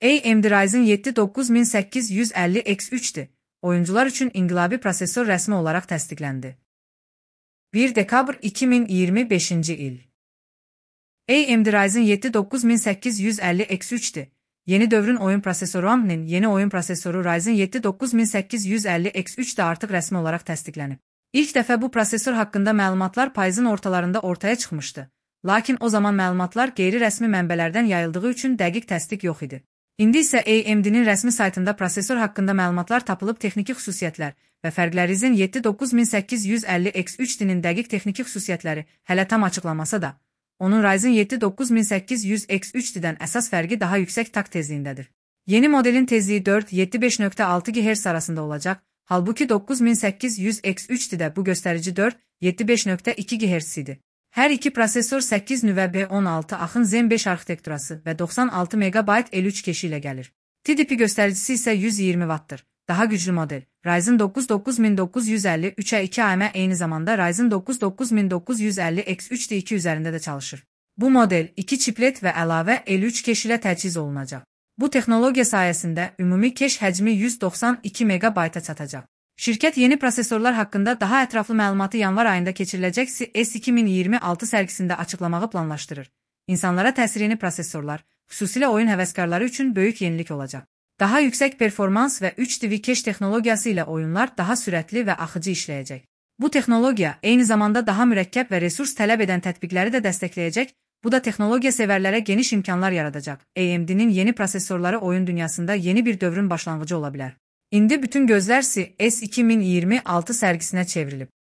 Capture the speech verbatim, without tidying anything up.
A M D Ryzen yedi dokuz min səkkiz yüz əlli X üç'dür. Oyuncular üçün inqilabi prosesor rəsmi olaraq təsdiqləndi. bir dekabr iki min iyirmi beşinci il. A M D Ryzen yedi dokuz min səkkiz yüz əlli X üç'dür. Yeni dövrün oyun prosesoru A M D'nin yeni oyun prosesoru Ryzen yedi dokuz min səkkiz yüz əlli X üç də artıq rəsmi olaraq təsdiqlənib. İlk dəfə bu prosesor haqqında məlumatlar payızın ortalarında ortaya çıxmışdı. Lakin o zaman məlumatlar qeyri-rəsmi mənbələrdən yayıldığı üçün dəqiq təsdiq yox idi. İndi isə A M D'nin rəsmi saytında prosesor haqqında məlumatlar tapılıb, texniki xüsusiyyətlər və fərqlər Ryzen yedi dokuz min səkkiz yüz əlli X üç'nin dəqiq texniki xüsusiyyətləri hələ tam açıqlamasa da, onun Ryzen yedi dokuz min səkkiz yüz X üç'dən əsas fərqi daha yüksək takt tezliyindədir. Yeni modelin tezliyi dörd yeddi beş nöqtə altı gigahertz arasında olacaq, halbuki doqquz min səkkiz yüz X üç'də bu göstərici dörd yeddi beş nöqtə iki gigahertz idi. Hər iki prosesor səkkiz nüvə B on altı axın Zen beş arxitekturası və doxsan altı megabayt L üç keşi ilə gəlir. T D P göstəricisi isə yüz iyirmi wattdır. Daha güclü model Ryzen dokuz dokuz min doqquz yüz əlli üçə iki A M eyni zamanda Ryzen dokuz dokuz min doqquz yüz əlli X üç D iki üzərində də çalışır. Bu model iki çiplet və əlavə L üç keş ilə təchiz olunacaq. Bu texnologiya sayəsində ümumi keş həcmi yüz doxsan iki megabayta çatacaq. Şirkət yeni prosesorlar haqqında daha ətraflı məlumatı yanvar ayında keçiriləcək C E S iki min iyirmi altı sərgisində açıqlamağı planlaşdırır. İnsanlara təsirini prosesorlar, xüsusilə oyun həvəskarları üçün böyük yenilik olacaq. Daha yüksək performans və üç D V keş texnologiyası ilə oyunlar daha sürətli və axıcı işləyəcək. Bu texnologiya eyni zamanda daha mürəkkəb və resurs tələb edən tətbiqləri də dəstəkləyəcək. Bu da texnologiya sevərlərə geniş imkanlar yaradacaq. A M D'nin yeni prosesorları oyun dünyasında yeni bir dövrün başlanğıcı ola bilər. İndi bütün gözlər C E S iki min iyirmi altı sərgisinə çevrilib.